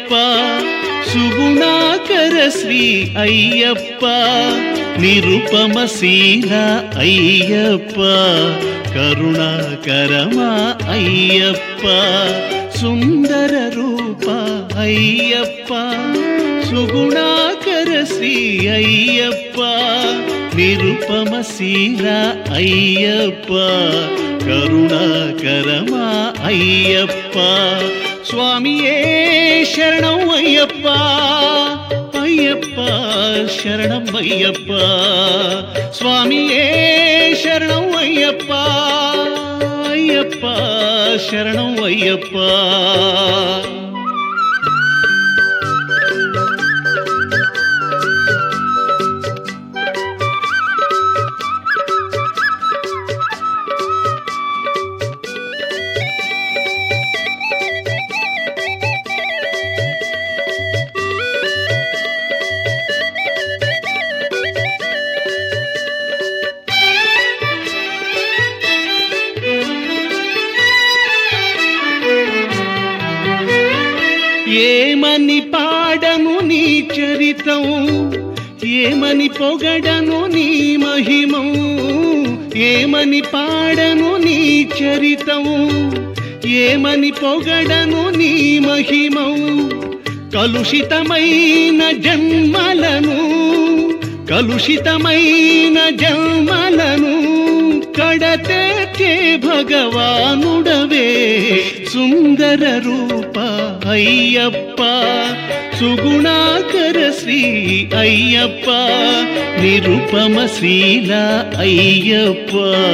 సుగుణాకర శ్రీ అయ్యప్ప నిరుపమశీల అయ్యప్ప కరుణాకరమా అయ్యప్ప సుందర రూప అయ్యప్ప సుగుణాకర శ్రీ అయ్యప్ప నిరుపమశీల అయ్యప్ప కరుణాకరమా అయ్యప్ప స్వామియే శరణం అయ్యప్ప అయ్యప్ప శరణం అయ్యప్ప స్వామియే శరణం అయ్యప్ప అయ్యప్ప శరణం అయ్యప్ప ఏమని పాడను నీ చరితం ఏమని పొగడను నీ మహిమం ఏమని పాడను నీ చరితం ఏమని పొగడను నీ మహిమం కలుషితమైన జన్మలను కడతేర్చే భగవానుడవే సుందర రూప అయ్యప్ప సుగుణాకర శ్రీ అయ్యప్ప నిరుపమశీల అయ్యప్ప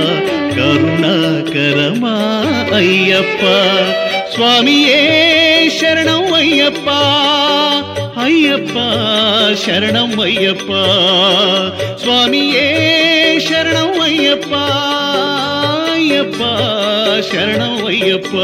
కరుణాకరమా అయ్యప్ప స్వామియే శరణం అయ్యప్ప అయ్యప్ప శరణం అయ్యప్ప స్వామియే శరణం అయ్యప్ప అయ్యప్ప శరణం అయ్యప్ప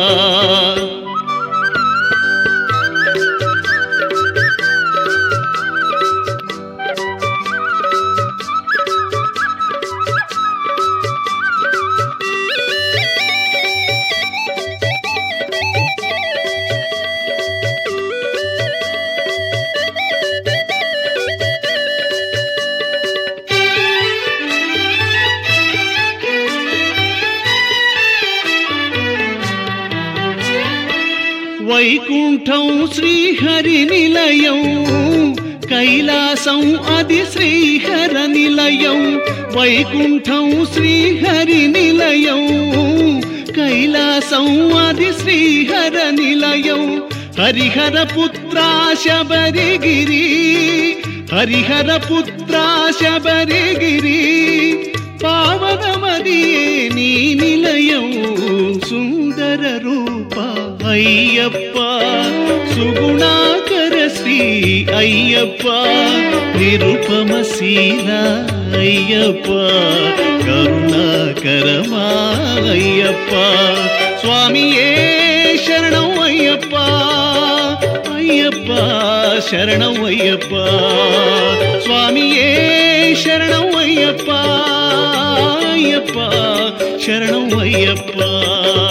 వైకుంఠం శ్రీహరి నిలయం కైలాసం అది శ్రీహర నిలయం వైకుంఠం శ్రీహరి నిలయం కైలాసం అది శ్రీహర నిలయం హరిహర పుత్రా శబరిగిరి హరిహర పుత్రా శబరిగిరి పావనమదియే నీ నిలయం సుందర రూప అయ్యప్ప సుగుణాకర శ్రీ అయ్యప్ప నిరుపమశీల అయ్యప్ప కరుణాకరమా అయ్యప్ప స్వామియే శరణం అయ్యప్ప అయ్యప్ప శరణం అయ్యప్ప స్వామియే శరణం అయ్యప్ప అయ్యప్ప శరణం అయ్యప్ప